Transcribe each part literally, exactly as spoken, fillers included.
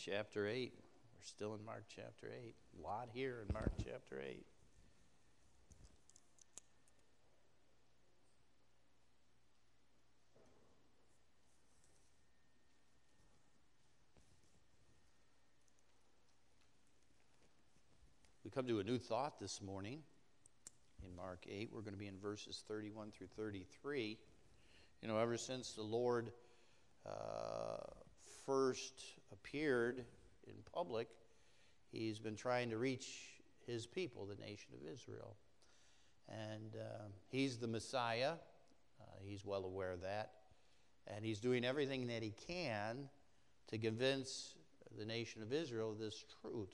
chapter eight. We're still in Mark chapter eight. A lot here in Mark chapter eight. We come to a new thought this morning. In Mark eight, we're going to be in verses thirty-one through thirty-three. You know, ever since the Lord uh, first appeared in public, he's been trying to reach his people, the nation of Israel. And uh, he's the Messiah. Uh, he's well aware of that. And he's doing everything that he can to convince the nation of Israel of this truth.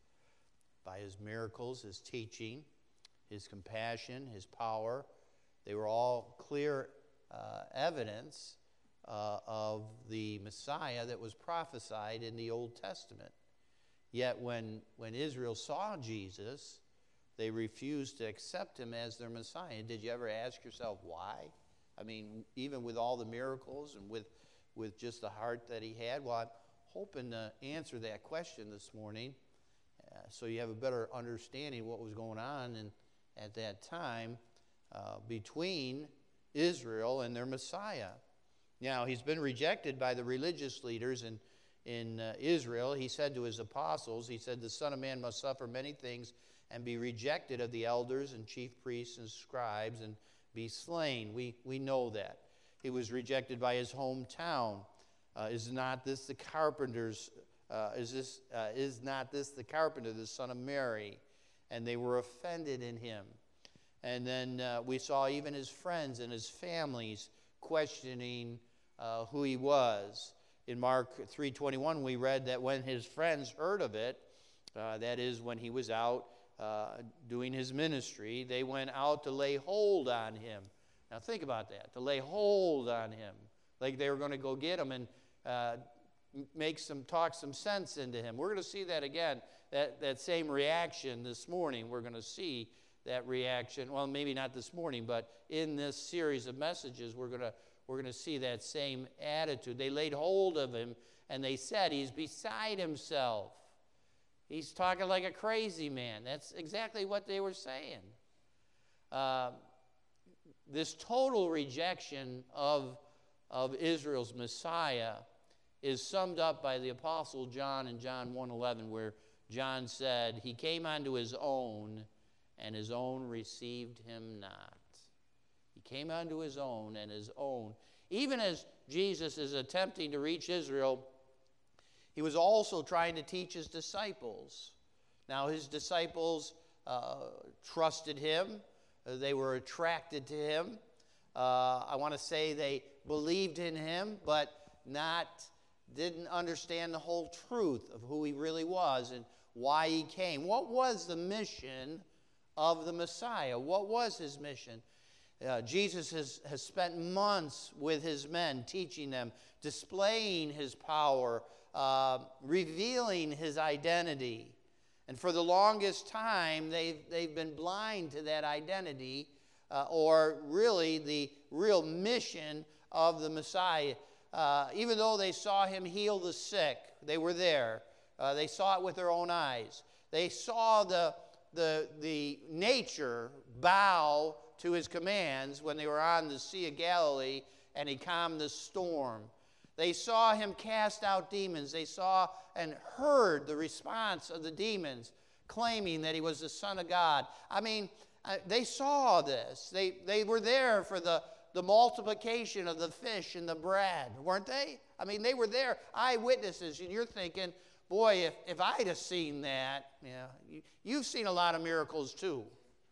By his miracles, his teaching, his compassion, his power, they were all clear uh, evidence uh, of the Messiah that was prophesied in the Old Testament. Yet when, when Israel saw Jesus, they refused to accept him as their Messiah. Did you ever ask yourself why? I mean, even with all the miracles and with, with just the heart that he had? Well, I'm hoping to answer that question this morning uh, so you have a better understanding of what was going on in, at that time uh, between Israel and their Messiah. Now, he's been rejected by the religious leaders in, in uh, Israel. He said to his apostles, he said, the Son of Man must suffer many things and be rejected of the elders and chief priests and scribes and be slain. We, we know that. He was rejected by his hometown. Uh, is not this the carpenter's, uh, is, this, uh, is not this the carpenter, the son of Mary? And they were offended in him. And then uh, we saw even his friends and his families questioning uh, who he was. In Mark three twenty-one, we read that when his friends heard of it, uh, that is when he was out uh, doing his ministry, they went out to lay hold on him. Now think about that, to lay hold on him. Like they were going to go get him and uh, make some, talk some sense into him. We're going to see that again. That, that same reaction this morning, we're going to see that reaction. Well, maybe not this morning, but in this series of messages, we're going to we're going to see that same attitude. They laid hold of him, and they said, he's beside himself. He's talking like a crazy man. That's exactly what they were saying. Uh, this total rejection of, of Israel's Messiah is summed up by the Apostle John in John one eleven, where John said, he came unto his own, and his own received him not. He came unto his own, and his own. Even as Jesus is attempting to reach Israel, he was also trying to teach his disciples. Now, his disciples uh, trusted him. Uh, they were attracted to him. Uh, I want to say they believed in him, but not didn't understand the whole truth of who he really was and why he came. What was the mission of the Messiah? What was his mission? Uh, Jesus has, has spent months with his men, teaching them, displaying his power, uh, revealing his identity. And for the longest time, they've, they've been blind to that identity, uh, or really the real mission of the Messiah. Uh, even though they saw him heal the sick, they were there. Uh, they saw it with their own eyes. They saw the, the, the nature bow to his commands when they were on the Sea of Galilee and he calmed the storm. They saw him cast out demons. They saw and heard the response of the demons claiming that he was the Son of God. I mean, uh, they saw this. They, they were there for the, the multiplication of the fish and the bread, weren't they? I mean, they were there, eyewitnesses, and you're thinking, boy, if, if I'd have seen that, yeah, you, you've seen a lot of miracles too.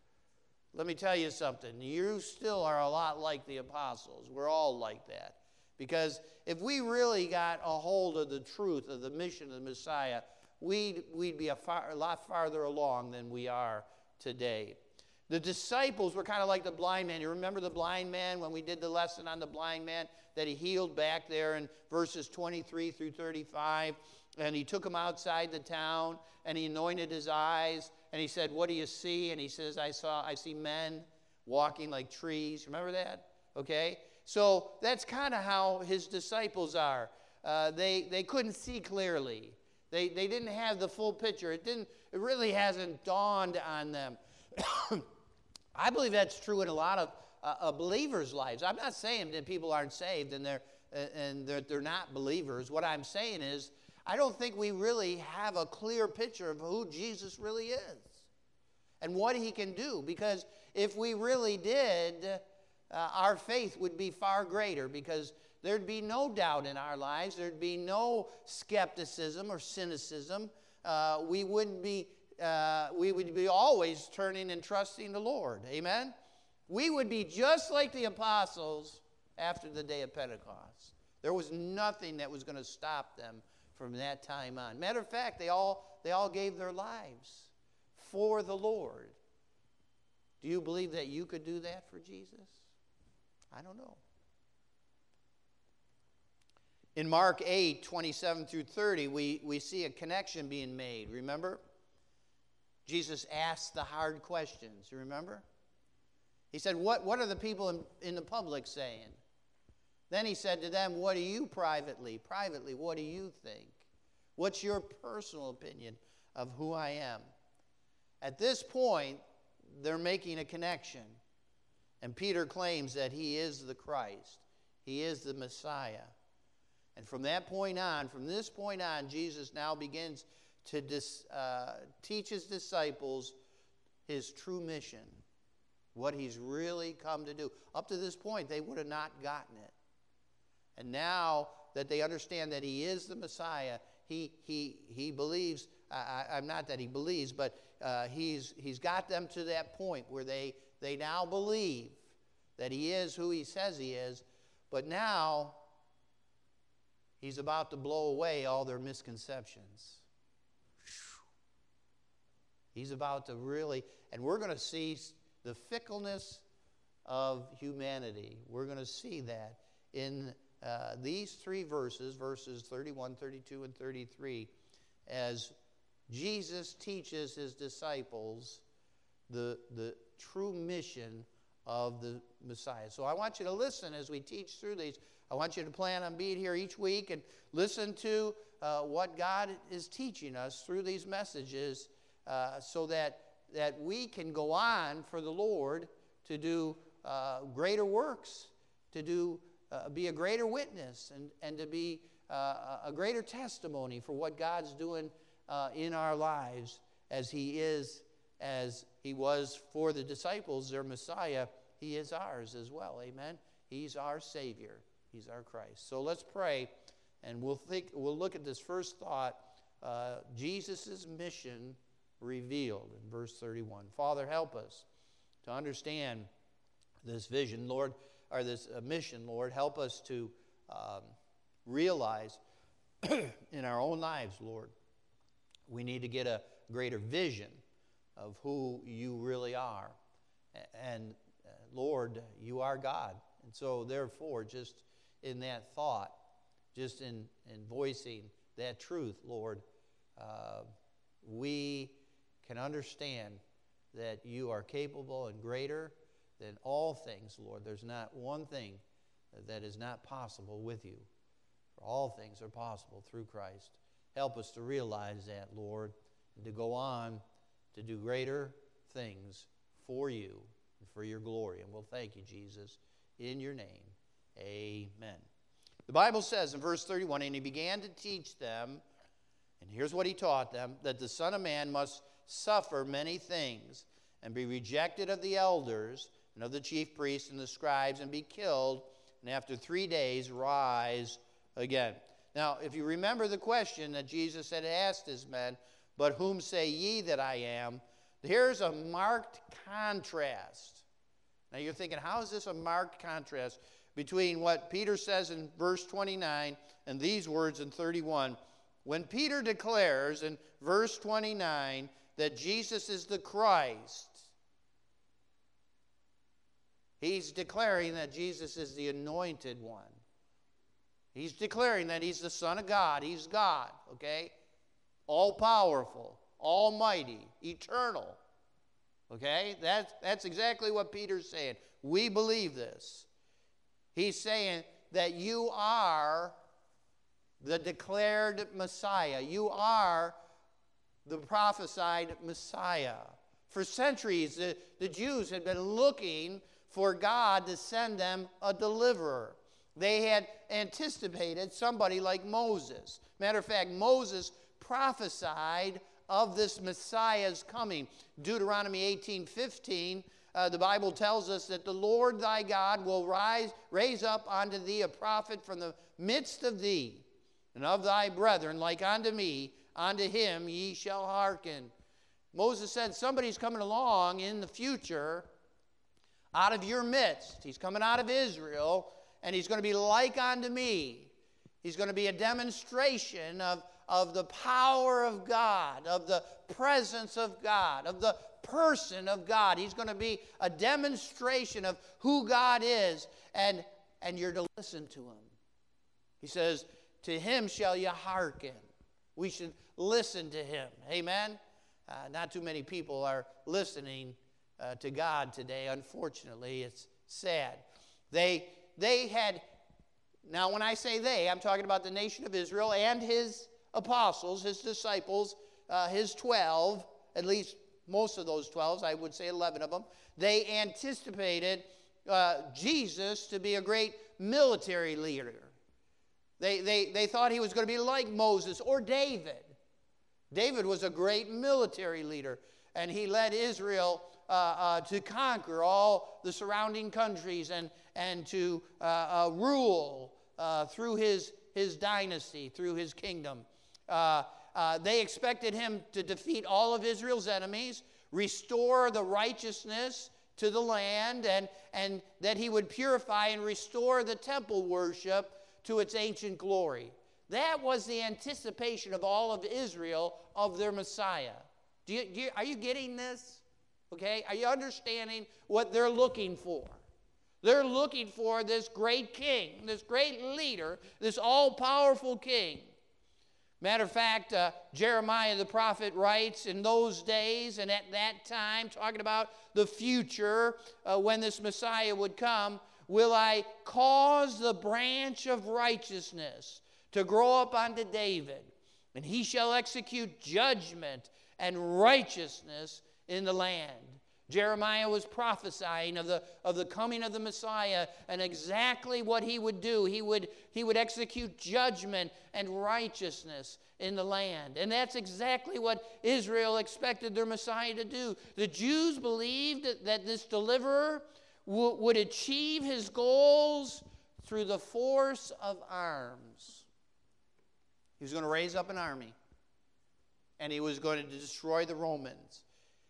Let me tell you something. You still are a lot like the apostles. We're all like that. Because if we really got a hold of the truth of the mission of the Messiah, we'd, we'd be a, far, a lot farther along than we are today. The disciples were kind of like the blind man. You remember the blind man when we did the lesson on the blind man that he healed back there in verses twenty-three through thirty-five? And he took him outside the town, and he anointed his eyes, and he said, what do you see? And he says, I saw, I see men walking like trees. Remember that? Okay? So that's kind of how his disciples are. Uh, they, they couldn't see clearly. They, they didn't have the full picture. It didn't. It really hasn't dawned on them. I believe that's true in a lot of uh, uh, believers' lives. I'm not saying that people aren't saved and they're and they're, they're not believers. What I'm saying is, I don't think we really have a clear picture of who Jesus really is and what he can do. Because if we really did, uh, our faith would be far greater, because there'd be no doubt in our lives. There'd be no skepticism or cynicism. Uh, we wouldn't be, uh, we would be always turning and trusting the Lord. Amen? We would be just like the apostles after the day of Pentecost. There was nothing that was going to stop them from that time on. Matter of fact, they all, they all gave their lives for the Lord. Do you believe that you could do that for Jesus? I don't know. In Mark eight, twenty-seven through thirty, we, we see a connection being made. Remember? Jesus asked the hard questions. You remember? He said, what, what are the people in, in the public saying? Then he said to them, what do you privately, privately, what do you think? What's your personal opinion of who I am? At this point, they're making a connection. And Peter claims that he is the Christ. He is the Messiah. And from that point on, from this point on, Jesus now begins to dis, uh, teach his disciples his true mission, what he's really come to do. Up to this point, they would have not gotten it. And now that they understand that he is the Messiah, he he he believes, I, I'm not that he believes, but uh, he's he's got them to that point where they, they now believe that he is who he says he is, but now he's about to blow away all their misconceptions. He's about to really, and we're going to see the fickleness of humanity. We're going to see that in uh, these three verses, verses thirty-one, thirty-two, and thirty-three, as Jesus teaches his disciples the, the true mission of the Messiah. So I want you to listen as we teach through these. I want you to plan on being here each week and listen to uh, what God is teaching us through these messages, uh, so that, that we can go on for the Lord to do uh, greater works, to do uh, be a greater witness, and, and to be uh, a greater testimony for what God's doing uh, in our lives, as he is, as he was for the disciples, their Messiah. He is ours as well. Amen? He's our Savior. He's our Christ. So let's pray, and we'll think. We'll look at this first thought, uh, Jesus' mission revealed in verse thirty-one. Father, help us to understand this vision, Lord, or this uh, mission, Lord. Help us to um, realize in our own lives, Lord, we need to get a greater vision of who you really are. And uh, Lord, you are God. And so therefore, just in that thought, just in, in voicing that truth, Lord, uh, we can understand that you are capable and greater than all things, Lord. There's not one thing that is not possible with you. For all things are possible through Christ. Help us to realize that, Lord, and to go on to do greater things for you and for your glory. And we'll thank you, Jesus, in your name. Amen. The Bible says in verse thirty-one, and he began to teach them, and here's what he taught them, that the Son of Man must suffer many things and be rejected of the elders and of the chief priests and the scribes and be killed, and after three days rise again. Now, if you remember the question that Jesus had asked his men, but whom say ye that I am? Here's a marked contrast. Now you're thinking, how is this a marked contrast between what Peter says in verse twenty-nine and these words in thirty-one? When Peter declares in verse twenty-nine that Jesus is the Christ, he's declaring that Jesus is the anointed one. He's declaring that he's the Son of God. He's God, okay? All-powerful, almighty, eternal. Okay? That's, that's exactly what Peter's saying. We believe this. He's saying that you are the declared Messiah. You are the prophesied Messiah. For centuries, the, the Jews had been looking for God to send them a deliverer. They had anticipated somebody like Moses. Matter of fact, Moses prophesied of this Messiah's coming. Deuteronomy eighteen fifteen, uh, the Bible tells us that the Lord thy God will rise, raise up unto thee a prophet from the midst of thee, and of thy brethren, like unto me, unto him ye shall hearken. Moses said somebody's coming along in the future out of your midst. He's coming out of Israel, and he's going to be like unto me. He's going to be a demonstration of, of the power of God, of the presence of God, of the person of God. He's going to be a demonstration of who God is, and, and you're to listen to him. He says, to him shall you hearken. We should listen to him. Amen? Uh, not too many people are listening uh, to God today. Unfortunately, it's sad. They, they had, now when I say they, I'm talking about the nation of Israel and his apostles, his disciples, uh, his twelve, at least most of those twelve, I would say eleven of them. They anticipated uh, Jesus to be a great military leader. They, they, they thought he was going to be like Moses or David. David was a great military leader, and he led Israel uh, uh, to conquer all the surrounding countries and, and to uh, uh, rule uh, through his, his dynasty, through his kingdom. Uh, uh, they expected him to defeat all of Israel's enemies, restore the righteousness to the land, and, and that he would purify and restore the temple worship to its ancient glory. That was the anticipation of all of Israel of their Messiah. Do you, do you, are you getting this? Okay? Are you understanding what they're looking for? They're looking for this great king, this great leader, this all-powerful king. Matter of fact, uh, Jeremiah the prophet writes, in those days and at that time, talking about the future uh, when this Messiah would come, will I cause the branch of righteousness to grow up unto David, and he shall execute judgment and righteousness in the land. Jeremiah was prophesying of the, of the coming of the Messiah and exactly what he would do. He would, he would execute judgment and righteousness in the land. And that's exactly what Israel expected their Messiah to do. The Jews believed that, that this deliverer w- would achieve his goals through the force of arms. He was going to raise up an army, and he was going to destroy the Romans.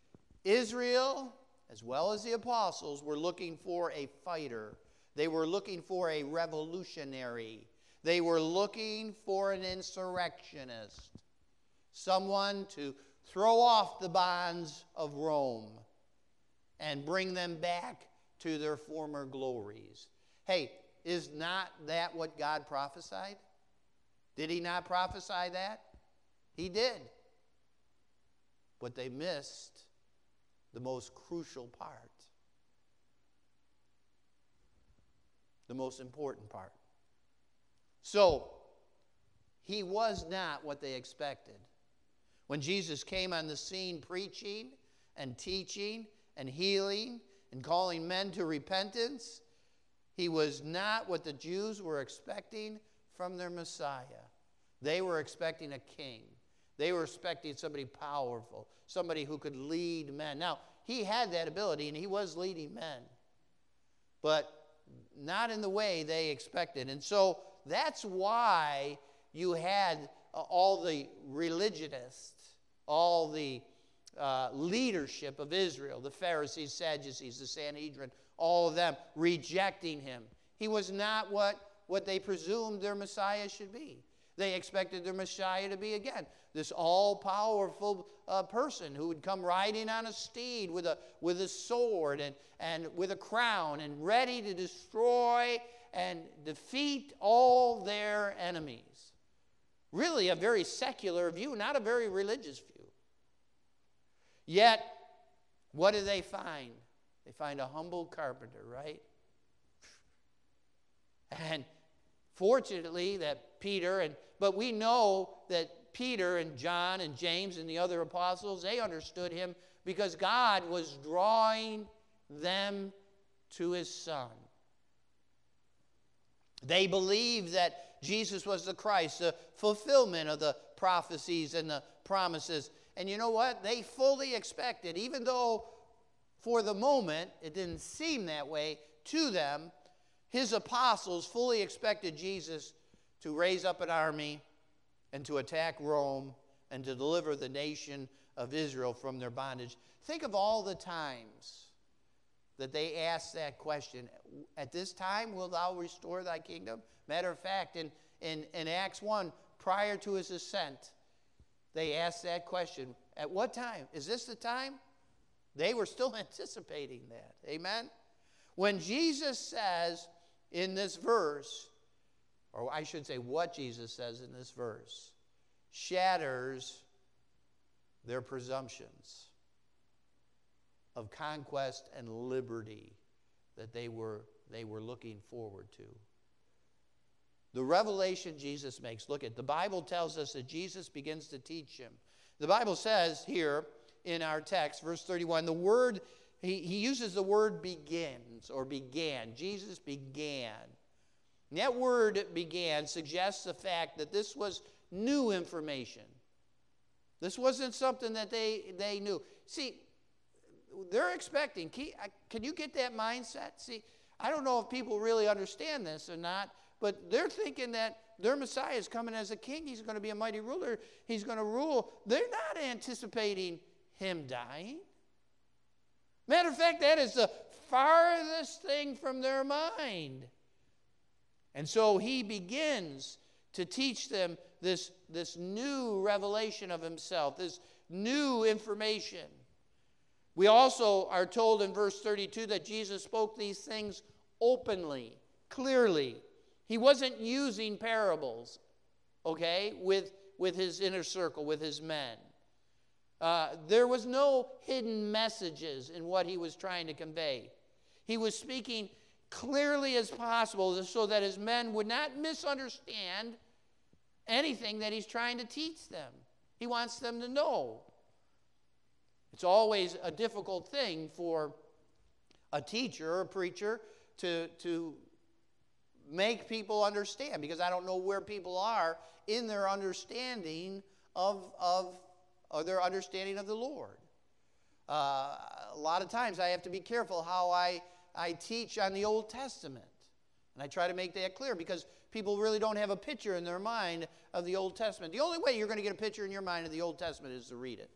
Israel, as well as the apostles, were looking for a fighter. They were looking for a revolutionary. They were looking for an insurrectionist, someone to throw off the bonds of Rome and bring them back to their former glories. Hey, is not that what God prophesied? Did he not prophesy that? He did. But they missed the most crucial part. The most important part. So, he was not what they expected. When Jesus came on the scene preaching and teaching and healing and calling men to repentance, he was not what the Jews were expecting from their Messiah. They were expecting a king. They were expecting somebody powerful, somebody who could lead men. Now, he had that ability, and he was leading men, but not in the way they expected. And so that's why you had uh, all the religionists, all the uh, leadership of Israel, the Pharisees, Sadducees, the Sanhedrin, all of them rejecting him. He was not what, what they presumed their Messiah should be. They expected their Messiah to be, again, this all-powerful uh, person who would come riding on a steed with a, with a sword and, and with a crown and ready to destroy and defeat all their enemies. Really a very secular view, not a very religious view. Yet, what do they find? They find a humble carpenter, right? And fortunately, that Peter, and but we know that Peter and John and James and the other apostles, they understood him because God was drawing them to his Son. They believed that Jesus was the Christ, the fulfillment of the prophecies and the promises. And you know what? They fully expected, even though for the moment it didn't seem that way to them, his apostles fully expected Jesus to raise up an army and to attack Rome and to deliver the nation of Israel from their bondage. Think of all the times that they asked that question. At this time, will thou restore thy kingdom? Matter of fact, in, in, in Acts one, prior to his ascent, they asked that question. At what time? Is this the time? They were still anticipating that. Amen? When Jesus says in this verse, or I should say what Jesus says in this verse, shatters their presumptions of conquest and liberty that they were, they were looking forward to. The revelation Jesus makes, look at, the Bible tells us that Jesus begins to teach him. The Bible says here in our text, verse thirty-one, the word, he, he uses the word begins or began. Jesus began. And that word began suggests the fact that this was new information. This wasn't something that they, they knew. See, they're expecting, can you get that mindset? See, I don't know if people really understand this or not, but they're thinking that their Messiah is coming as a king. He's going to be a mighty ruler. He's going to rule. They're not anticipating him dying. Matter of fact, that is the farthest thing from their mind. And so he begins to teach them this, this new revelation of himself, this new information. We also are told in verse thirty-two that Jesus spoke these things openly, clearly. He wasn't using parables, okay, with, with his inner circle, with his men. Uh, there was no hidden messages in what he was trying to convey. He was speaking clearly as possible so that his men would not misunderstand anything that he's trying to teach them. He wants them to know. It's always a difficult thing for a teacher or a preacher to, to make people understand, because I don't know where people are in their understanding of, of, of their understanding of the Lord. Uh, a lot of times I have to be careful how I, I teach on the Old Testament. And I try to make that clear because people really don't have a picture in their mind of the Old Testament. The only way you're going to get a picture in your mind of the Old Testament is to read it.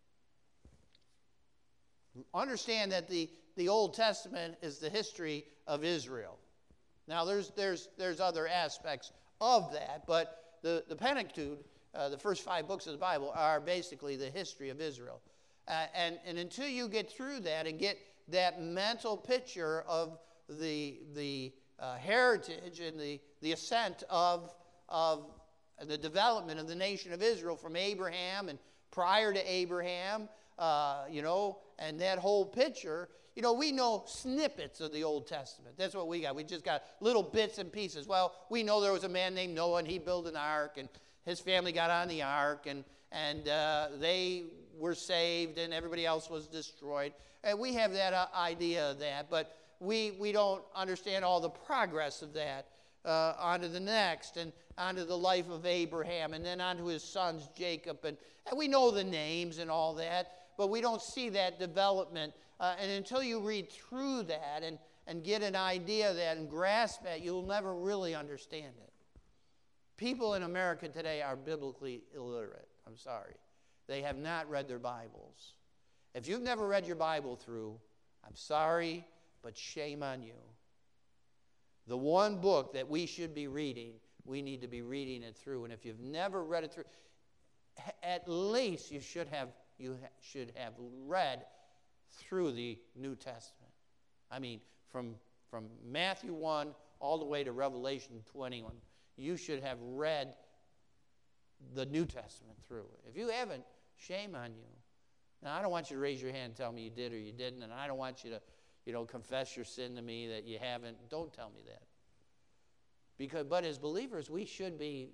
Understand that the, the Old Testament is the history of Israel. Now, there's, there's, there's other aspects of that, but the, the Pentateuch, uh, the first five books of the Bible, are basically the history of Israel. Uh, and, and until you get through that and get that mental picture of the, the uh, heritage and the, the ascent of, of the development of the nation of Israel from Abraham and prior to Abraham, uh, you know, and that whole picture, you know, we know snippets of the Old Testament. That's what we got. We just got little bits and pieces. Well, we know there was a man named Noah, and he built an ark, and his family got on the ark, and, and uh, they were saved, and everybody else was destroyed. And we have that uh, idea of that, but we, we don't understand all the progress of that uh, onto the next, and onto the life of Abraham, and then onto his sons, Jacob. And, and we know the names and all that, but we don't see that development. Uh, and until you read through that and, and get an idea of that and grasp that, you'll never really understand it. People in America today are biblically illiterate. I'm sorry. They have not read their Bibles. If you've never read your Bible through, I'm sorry, but shame on you. The one book that we should be reading, we need to be reading it through. And if you've never read it through, at least you should have you ha- should have read through the New Testament. I mean, from, from Matthew one all the way to Revelation twenty-one, you should have read the New Testament through. If you haven't, shame on you. Now, I don't want you to raise your hand and tell me you did or you didn't, and I don't want you to, you know, confess your sin to me that you haven't. Don't tell me that. Because, but as believers, we should be,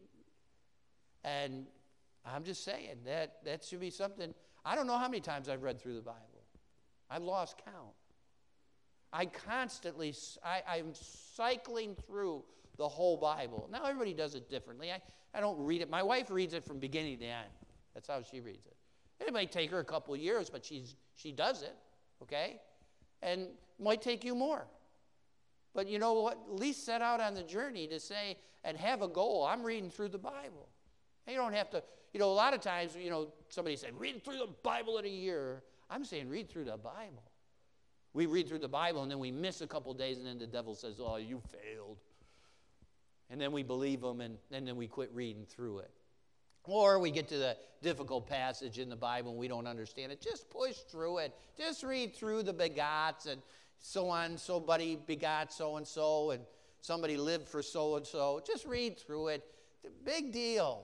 and I'm just saying, that, that should be something. I don't know how many times I've read through the Bible. I've lost count. I constantly, I, I'm cycling through the whole Bible. Now, everybody does it differently. I, I don't read it. My wife reads it from beginning to end. That's how she reads it. It might take her a couple of years, but she's, she does it, okay? And it might take you more. But you know what? At least set out on the journey to say, and have a goal. I'm reading through the Bible. And you don't have to, you know, a lot of times, you know, somebody said, read through the Bible in a year. I'm saying read through the Bible. We read through the Bible, and then we miss a couple days, and then the devil says, oh, you failed. And then we believe him, and, and then we quit reading through it. Or we get to the difficult passage in the Bible, and we don't understand it. Just push through it. Just read through the begots, and so on. Somebody begot so-and-so, and somebody lived for so-and-so. Just read through it. Big deal.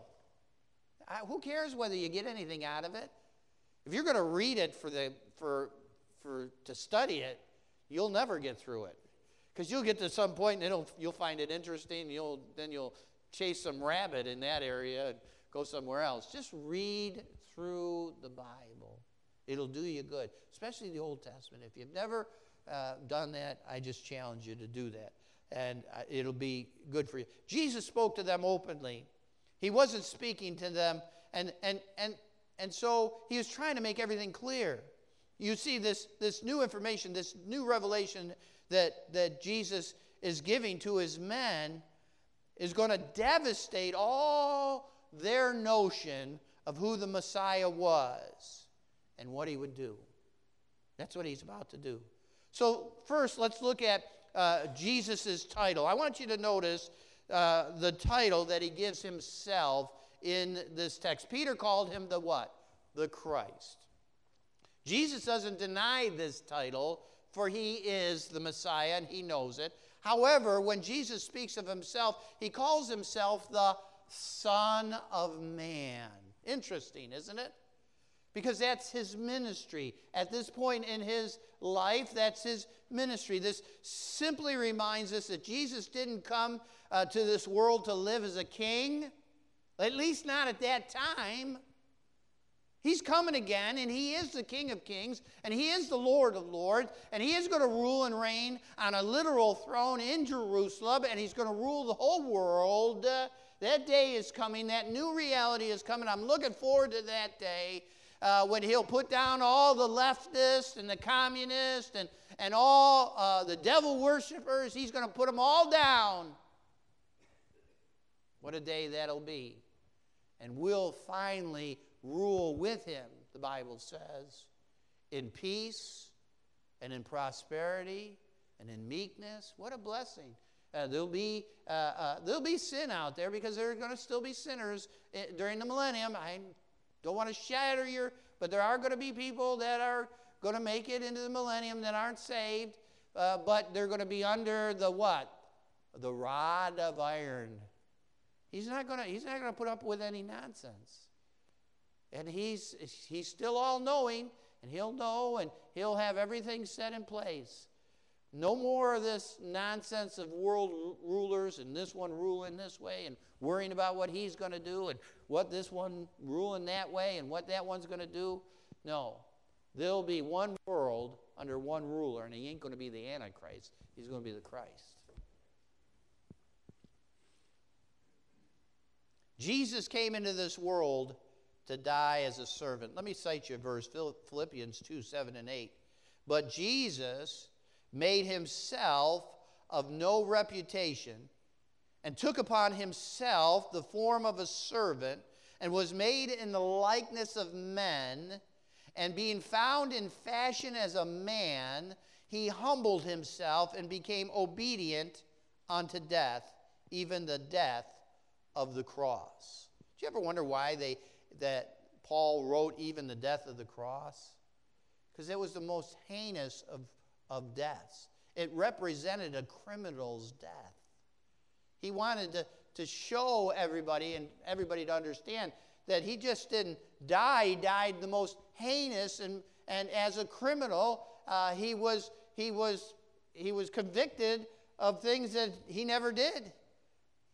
I, who cares whether you get anything out of it? If you're going to read it for the for for to study it, you'll never get through it, because you'll get to some point and it'll you'll find it interesting. You'll then you'll chase some rabbit in that area and go somewhere else. Just read through the Bible. It'll do you good, especially the Old Testament. If you've never uh, done that, I just challenge you to do that, and uh, it'll be good for you. Jesus spoke to them openly. He wasn't speaking to them, and and and. And so he was trying to make everything clear. You see, this, this new information, this new revelation that, that Jesus is giving to his men is going to devastate all their notion of who the Messiah was and what he would do. That's what he's about to do. So first, let's look at uh, Jesus' title. I want you to notice uh, the title that he gives himself in this text. Peter called him the what? The Christ. Jesus doesn't deny this title, for he is the Messiah and he knows it. However, when Jesus speaks of himself, he calls himself the Son of Man. Interesting, isn't it? Because that's his ministry. At this point in his life, that's his ministry. This simply reminds us that Jesus didn't come uh, to this world to live as a king. At least not at that time. He's coming again, and he is the King of Kings, and he is the Lord of Lords, and he is going to rule and reign on a literal throne in Jerusalem, and he's going to rule the whole world. Uh, that day is coming. That new reality is coming. I'm looking forward to that day uh, when he'll put down all the leftists and the communists and, and all uh, the devil worshipers. He's going to put them all down. What a day that'll be. And we'll finally rule with him, the Bible says, in peace and in prosperity and in meekness. What a blessing. Uh, there'll be uh, uh, there'll be sin out there, because there are going to still be sinners during the millennium. I don't want to shatter your, but there are going to be people that are going to make it into the millennium that aren't saved, uh, but they're going to be under the what? The rod of iron. He's not going to he's not going to put up with any nonsense. And he's he's still all-knowing, and he'll know, and he'll have everything set in place. No more of this nonsense of world rulers and this one ruling this way and worrying about what he's going to do and what this one ruling that way and what that one's going to do. No. There'll be one world under one ruler, and he ain't going to be the Antichrist. He's going to be the Christ. Jesus came into this world to die as a servant. Let me cite you a verse, Philippians two, seven and eight. But Jesus made himself of no reputation and took upon himself the form of a servant and was made in the likeness of men. And being found in fashion as a man, he humbled himself and became obedient unto death, even the death of the cross. Do you ever wonder why they that Paul wrote even the death of the cross? Because it was the most heinous of, of deaths. It represented a criminal's death. He wanted to, to show everybody and everybody to understand that he just didn't die. He died the most heinous, and, and as a criminal, uh, he was he was he was convicted of things that he never did.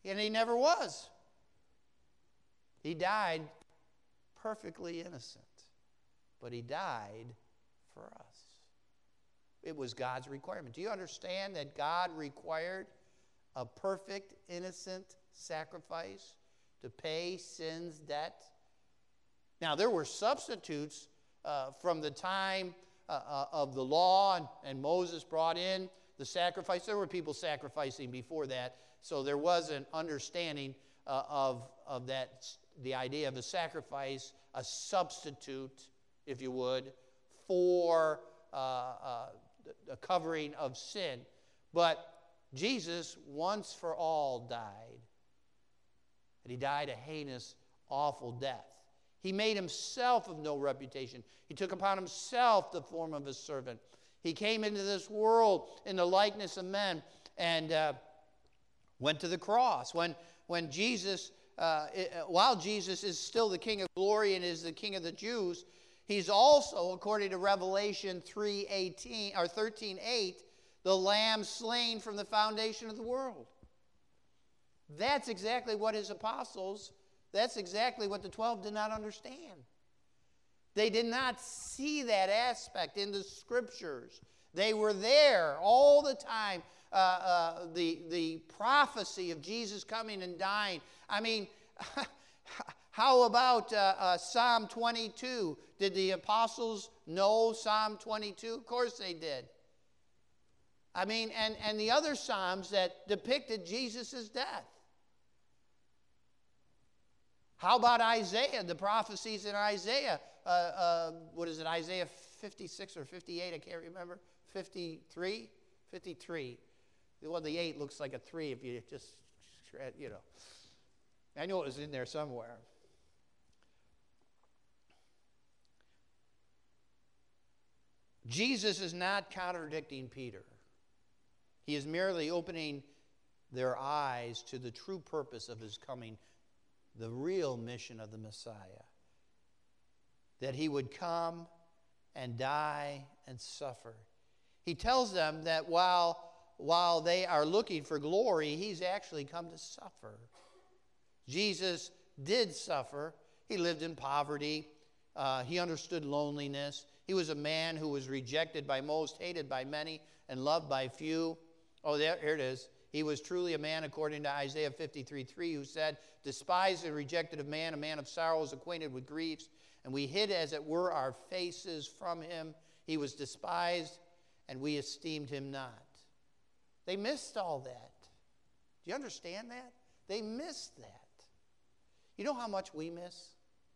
And he never was. He died perfectly innocent. But he died for us. It was God's requirement. Do you understand that God required a perfect, innocent sacrifice to pay sin's debt? Now, there were substitutes uh, from the time uh, uh, of the law, and, and Moses brought in the sacrifice. There were people sacrificing before that, so there was an understanding uh, of, of that, the idea of a sacrifice, a substitute, if you would, for uh, uh, the covering of sin. But Jesus once for all died. And he died a heinous, awful death. He made himself of no reputation. He took upon himself the form of a servant. He came into this world in the likeness of men and uh, went to the cross. When, when Jesus, uh, while Jesus is still the King of glory and is the King of the Jews, he's also, according to Revelation three eighteen or thirteen eight, the Lamb slain from the foundation of the world. That's exactly what his apostles, that's exactly what the twelve did not understand. They did not see that aspect in the Scriptures. They were there all the time. Uh, uh, the, the prophecy of Jesus coming and dying. I mean, how about uh, uh, Psalm twenty-two? Did the apostles know Psalm twenty-two? Of course they did. I mean, and, and the other Psalms that depicted Jesus' death. How about Isaiah, the prophecies in Isaiah? Uh, uh, what is it, Isaiah fifty-six or fifty-eight? I can't remember. fifty-three? fifty-three. Well, the eight looks like a three if you just, you know. I know it was in there somewhere. Jesus is not contradicting Peter. He is merely opening their eyes to the true purpose of his coming, the real mission of the Messiah. That he would come and die and suffer. He tells them that while, while they are looking for glory, he's actually come to suffer. Jesus did suffer. He lived in poverty. Uh, he understood loneliness. He was a man who was rejected by most, hated by many, and loved by few. Oh, there, here it is. He was truly a man, according to Isaiah fifty-three three, who said, despised and rejected of man, a man of sorrows, acquainted with griefs, and we hid, as it were, our faces from him. He was despised, and we esteemed him not. They missed all that. Do you understand that? They missed that. You know how much we miss?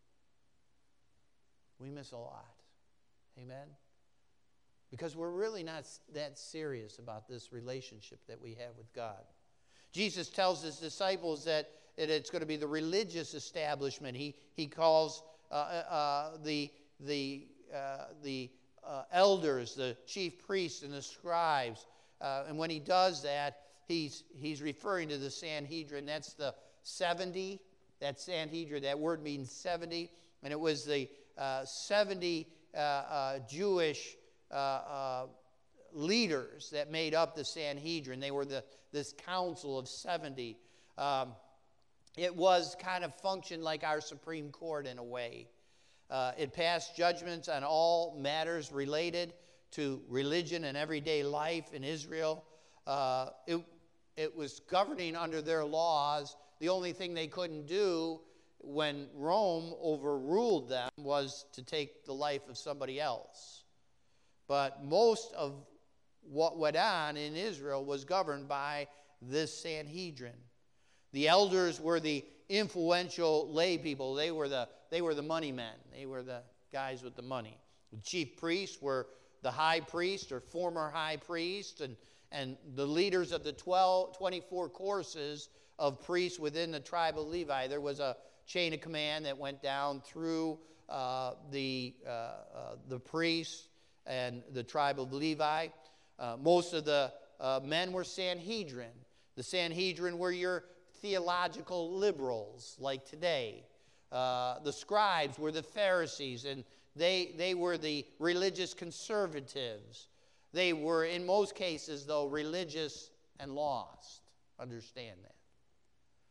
We miss a lot. Amen? Because we're really not that serious about this relationship that we have with God. Jesus tells his disciples that it's going to be the religious establishment. He, he calls uh, uh, the, the, uh, the uh, elders, the chief priests, and the scribes. Uh, and when he does that, he's, he's referring to the Sanhedrin. That's the seventy. That Sanhedrin, that word means seventy. And it was the uh, seventy uh, uh, Jewish uh, uh, leaders that made up the Sanhedrin. They were the, this council of seventy. Um, it was kind of functioned like our Supreme Court in a way. Uh, it passed judgments on all matters related to religion and everyday life in Israel. Uh, it, it was governing under their laws. The only thing they couldn't do when Rome overruled them was to take the life of somebody else. But most of what went on in Israel was governed by this Sanhedrin. The elders were the influential lay people. They were the, they were the money men. They were the guys with the money. The chief priests were the high priest or former high priest, and, and the leaders of the twelve, twenty-four courses of priests within the tribe of Levi. There was a chain of command that went down through uh, the, uh, uh, the priests and the tribe of Levi. Uh, most of the uh, men were Sanhedrin. The Sanhedrin were your theological liberals, like today. Uh, the scribes were the Pharisees, and they, they were the religious conservatives. They were, in most cases, though, religious and lost. Understand that.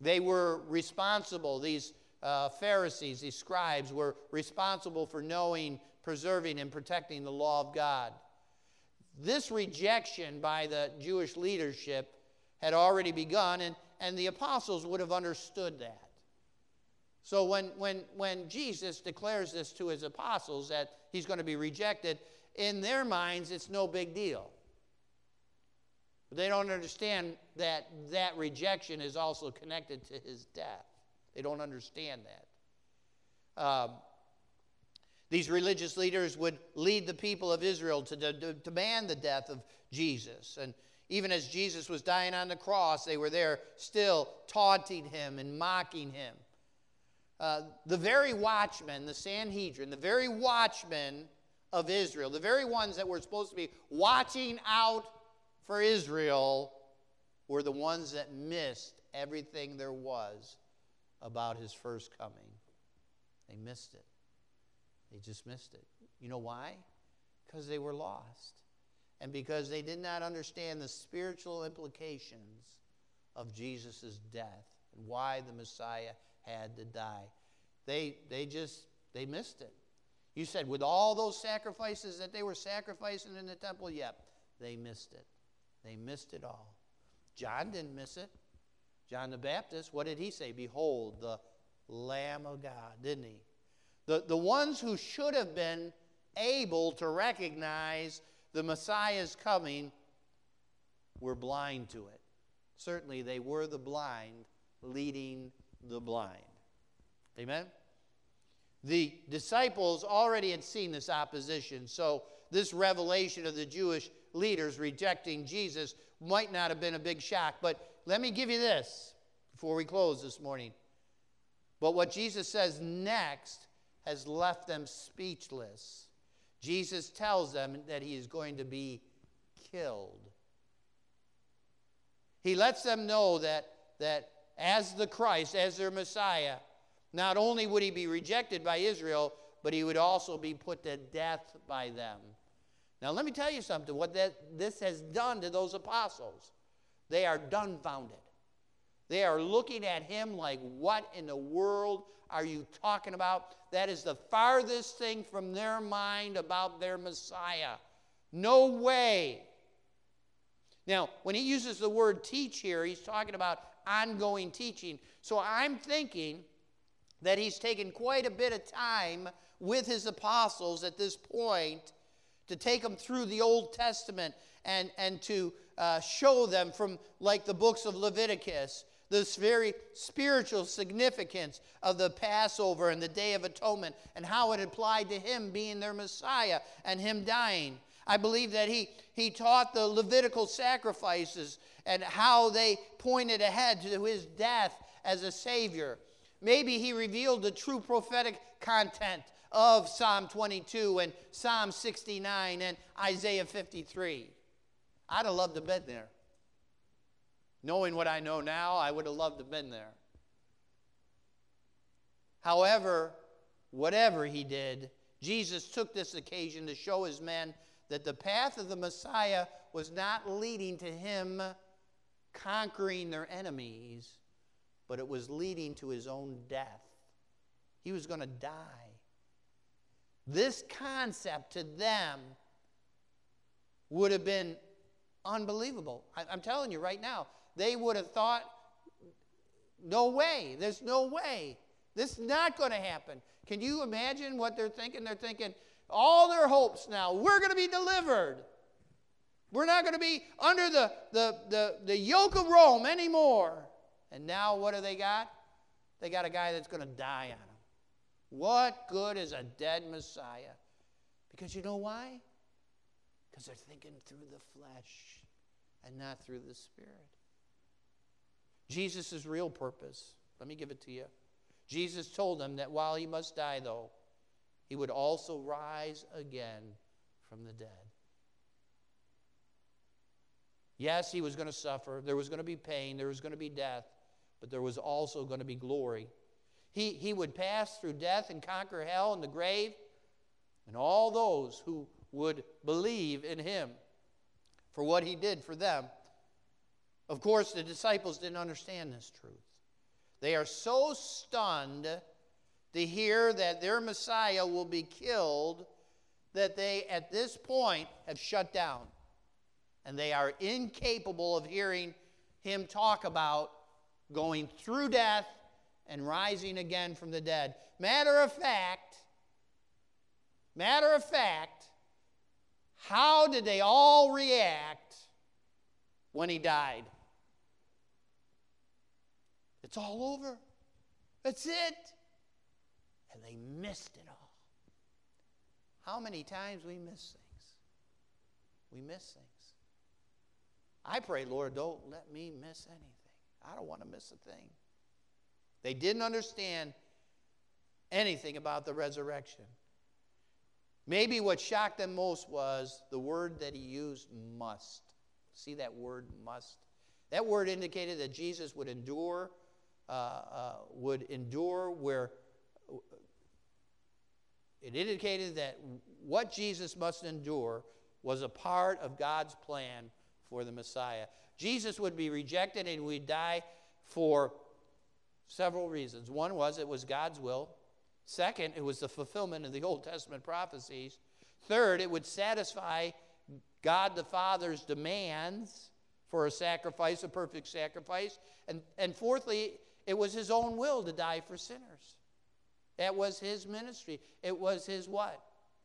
They were responsible, these uh, Pharisees, these scribes were responsible for knowing, preserving, and protecting the law of God. This rejection by the Jewish leadership had already begun, and, and the apostles would have understood that. So when, when, when Jesus declares this to his apostles, that he's going to be rejected, in their minds it's no big deal. But they don't understand that that rejection is also connected to his death. They don't understand that. Um, these religious leaders would lead the people of Israel to, de- to demand the death of Jesus. And even as Jesus was dying on the cross, they were there still taunting him and mocking him. Uh, the very watchmen, the Sanhedrin, the very watchmen of Israel, the very ones that were supposed to be watching out for Israel, were the ones that missed everything there was about his first coming. They missed it. They just missed it. You know why? Because they were lost. And because they did not understand the spiritual implications of Jesus' death and why the Messiah had to die. They, they just, they missed it. You said, with all those sacrifices that they were sacrificing in the temple, yep, they missed it. They missed it all. John didn't miss it. John the Baptist, what did he say? Behold, the Lamb of God, didn't he? The, the ones who should have been able to recognize the Messiah's coming were blind to it. Certainly, they were the blind leading the blind. Amen? The disciples already had seen this opposition, so this revelation of the Jewish leaders rejecting Jesus might not have been a big shock. But let me give you this before we close this morning. But what Jesus says next has left them speechless. Jesus tells them that he is going to be killed. He lets them know that, that as the Christ, as their Messiah, not only would he be rejected by Israel, but he would also be put to death by them. Now let me tell you something, what that, this has done to those apostles. They are dumbfounded. They are looking at him like, what in the world are you talking about? That is the farthest thing from their mind about their Messiah. No way. Now, when he uses the word teach here, he's talking about ongoing teaching. So I'm thinking that he's taken quite a bit of time with his apostles at this point to take them through the Old Testament and, and to uh, show them from, like the books of Leviticus, this very spiritual significance of the Passover and the Day of Atonement and how it applied to him being their Messiah and him dying. I believe that he, he taught the Levitical sacrifices and how they pointed ahead to his death as a Savior. Maybe he revealed the true prophetic content of Psalm twenty-two and Psalm sixty-nine and Isaiah fifty-three. I'd have loved to have been there. Knowing what I know now, I would have loved to have been there. However, whatever he did, Jesus took this occasion to show his men that the path of the Messiah was not leading to him conquering their enemies, but it was leading to his own death. He was going to die. This concept to them would have been unbelievable. I'm telling you right now, they would have thought, no way, there's no way. This is not going to happen. Can you imagine what they're thinking? They're thinking, all their hopes now, we're going to be delivered. We're not going to be under the, the, the, the yoke of Rome anymore. And now what do they got? They got a guy that's going to die on them. What good is a dead Messiah? Because you know why? Because they're thinking through the flesh and not through the Spirit. Jesus' real purpose, let me give it to you. Jesus told them that while he must die, though, he would also rise again from the dead. Yes, he was going to suffer. There was going to be pain. There was going to be death. But there was also going to be glory. He, he would pass through death and conquer hell and the grave, and all those who would believe in him for what he did for them. Of course, the disciples didn't understand this truth. They are so stunned to hear that their Messiah will be killed that they, at this point, have shut down. And they are incapable of hearing him talk about going through death and rising again from the dead. Matter of fact, matter of fact, how did they all react when he died? It's all over. That's it. And they missed it all. How many times we miss things? We miss things. I pray, Lord, don't let me miss anything. I don't want to miss a thing. They didn't understand anything about the resurrection. Maybe what shocked them most was the word that he used, must. See that word, must? That word indicated that Jesus would endure, uh, uh, would endure where it indicated that what Jesus must endure was a part of God's plan for the Messiah. Jesus would be rejected and would die for several reasons. One was it was God's will. Second, it was the fulfillment of the Old Testament prophecies. Third, it would satisfy God the Father's demands for a sacrifice, a perfect sacrifice. And, and fourthly, it was his own will to die for sinners. That was his ministry. It was his what?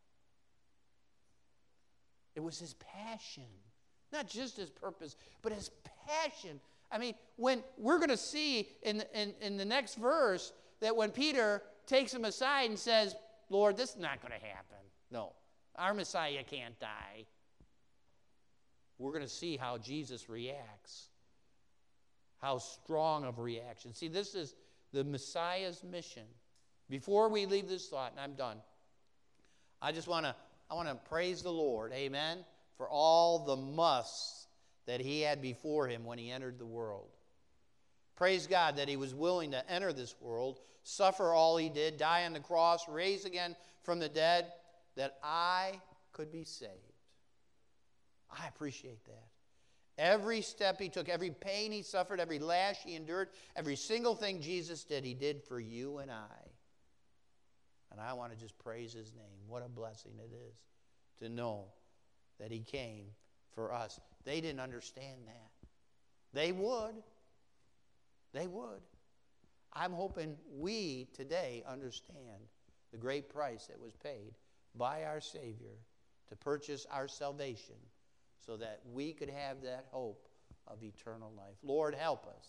It was his passion. Not just his purpose, but his passion. I mean, when we're going to see in, in, in the next verse that when Peter takes him aside and says, Lord, this is not going to happen. No, our Messiah can't die. We're going to see how Jesus reacts. How strong of a reaction. See, this is the Messiah's mission. Before we leave this thought, and I'm done, I just want to I want to praise the Lord, amen, for all the musts that he had before him when he entered the world. Praise God that he was willing to enter this world, suffer all he did, die on the cross, raise again from the dead, that I could be saved. I appreciate that. Every step he took, every pain he suffered, every lash he endured, every single thing Jesus did, he did for you and I. And I want to just praise his name. What a blessing it is to know that he came for us. They didn't understand that. They would. They would. I'm hoping we today understand the great price that was paid by our Savior to purchase our salvation so that we could have that hope of eternal life. Lord, help us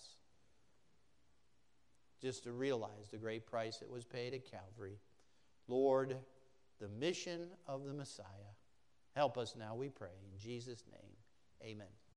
just to realize the great price that was paid at Calvary. Lord, the mission of the Messiah. Help us now, we pray. In Jesus' name, amen.